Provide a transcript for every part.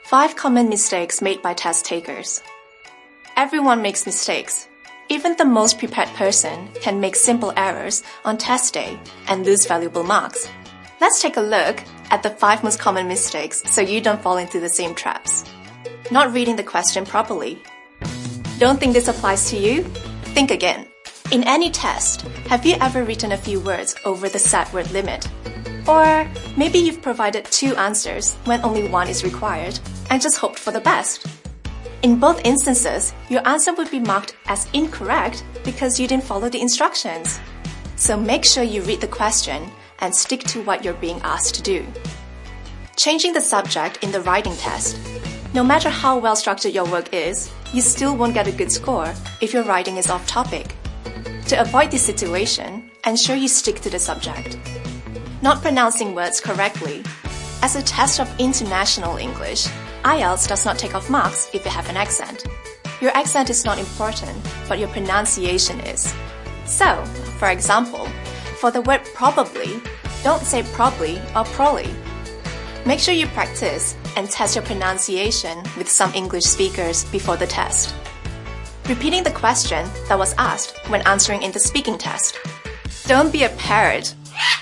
5 common mistakes made by test takers. Everyone makes mistakes. Even the most prepared person can make simple errors on test day and lose valuable marks. Let's take a look at the 5 most common mistakes so you don't fall into the same traps. Not reading the question properly. Don't think this applies to you? Think again. In any test, have you ever written a few words over the set word limit? Or maybe you've provided 2 answers when only 1 is required and just hoped for the best. In both instances, your answer would be marked as incorrect because you didn't follow the instructions. So make sure you read the question and stick to what you're being asked to do. Changing the subject in the writing test. No matter how well structured your work is, you still won't get a good score if your writing is off topic. To avoid this situation, ensure you stick to the subject. Not pronouncing words correctly. As a test of international English, IELTS does not take off marks if you have an accent. Your accent is not important, but your pronunciation is. So, for example, for the word probably, don't say probably or probably. Make sure you practice and test your pronunciation with some English speakers before the test. Repeating the question that was asked when answering in the speaking test. Don't be a parrot.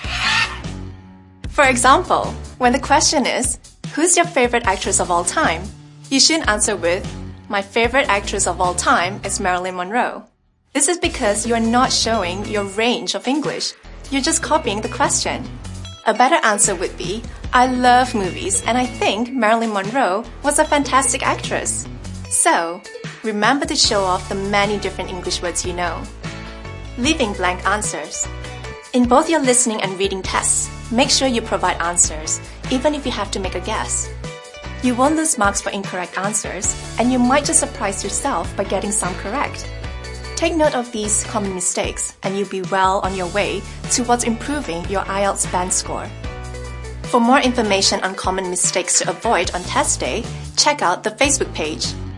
For example, when the question is, who's your favorite actress of all time? You shouldn't answer with, my favorite actress of all time is Marilyn Monroe. This is because you are not showing your range of English. You're just copying the question. A better answer would be, I love movies and I think Marilyn Monroe was a fantastic actress. So, remember to show off the many different English words you know. Leaving blank answers. In both your listening and reading tests, make sure you provide answers, even if you have to make a guess. You won't lose marks for incorrect answers, and you might just surprise yourself by getting some correct. Take note of these common mistakes, and you'll be well on your way towards improving your IELTS band score. For more information on common mistakes to avoid on test day, check out the Facebook page.